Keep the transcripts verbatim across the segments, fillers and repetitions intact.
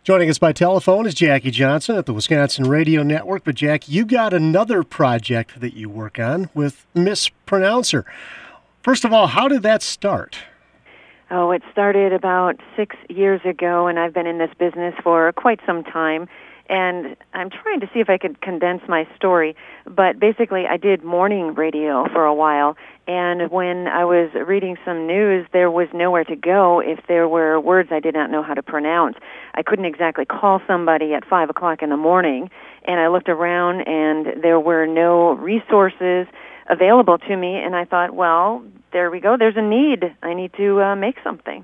Joining us by telephone is Jackie Johnson at the Wisconsin Radio Network. But Jackie, you got another project that you work on with Miss Pronouncer. First of all, how did that start? Oh, it started about six years ago, and I've been in this business for quite some time. And I'm trying to see if I could condense my story. But basically, I did morning radio for a while. And when I was reading some news, there was nowhere to go if there were words I did not know how to pronounce. I couldn't exactly call somebody at five o'clock in the morning. And I looked around, and there were no resources available to me. And I thought, well, there we go. There's a need. I need to uh, make something.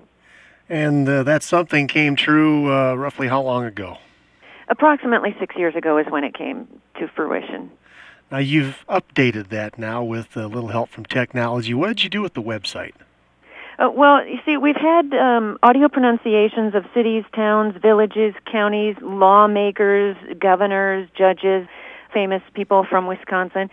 And uh, that something came true uh, roughly how long ago? Approximately six years ago is when it came to fruition. Now, you've updated that now with a little help from technology. What did you do with the website? Uh, well, you see, we've had um, audio pronunciations of cities, towns, villages, counties, lawmakers, governors, judges, famous people from Wisconsin.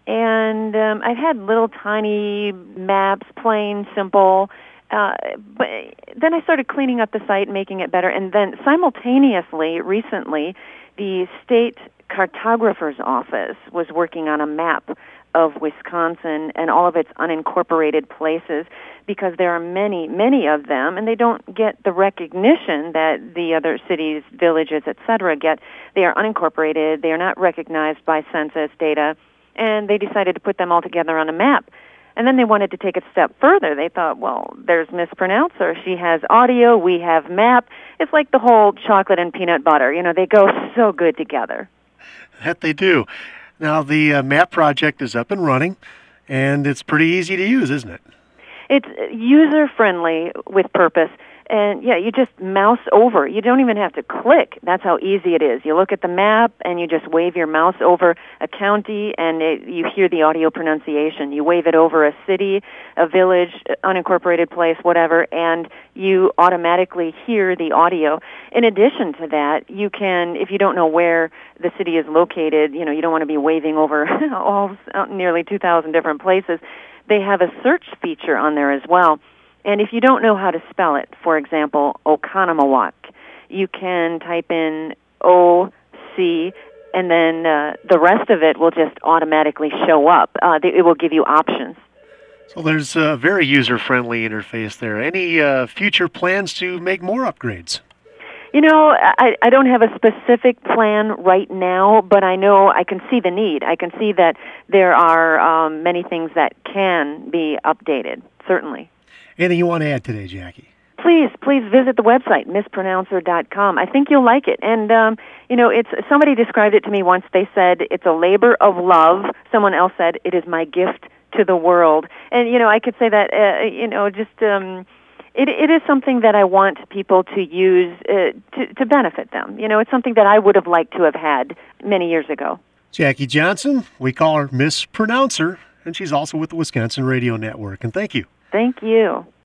And um, I've had little tiny maps, plain, simple. Uh, but then I started cleaning up the site, making it better, and then simultaneously, recently, the state cartographer's office was working on a map of Wisconsin and all of its unincorporated places, because there are many, many of them, and they don't get the recognition that the other cities, villages, et cetera get. They are unincorporated, they are not recognized by census data, and they decided to put them all together on a map. And then they wanted to take it a step further. They thought, well, there's Miss Pronouncer. She has audio. We have map. It's like the whole chocolate and peanut butter. You know, they go so good together. That they do. Now, the uh, map project is up and running, and it's pretty easy to use, isn't it? It's user-friendly with purpose. And, yeah, you just mouse over. You don't even have to click. That's how easy it is. You look at the map, and you just wave your mouse over a county, and it, you hear the audio pronunciation. You wave it over a city, a village, unincorporated place, whatever, and you automatically hear the audio. In addition to that, you can, if you don't know where the city is located, you know, you don't want to be waving over all nearly two thousand different places, they have a search feature on there as well. And if you don't know how to spell it, for example, Oconomowoc, you can type in O C, and then uh, the rest of it will just automatically show up. Uh, it will give you options. So there's a very user-friendly interface there. Any uh, future plans to make more upgrades? You know, I, I don't have a specific plan right now, but I know I can see the need. I can see that there are um, many things that can be updated, certainly. Anything you want to add today, Jackie? Please, please visit the website, miss pronouncer dot com. I think you'll like it. And, um, you know, it's somebody described it to me once. They said it's a labor of love. Someone else said it is my gift to the world. And, you know, I could say that, uh, you know, just um, it, it is something that I want people to use uh, to, to benefit them. You know, it's something that I would have liked to have had many years ago. Jackie Johnson, we call her Miss Pronouncer, and she's also with the Wisconsin Radio Network. And thank you. Thank you.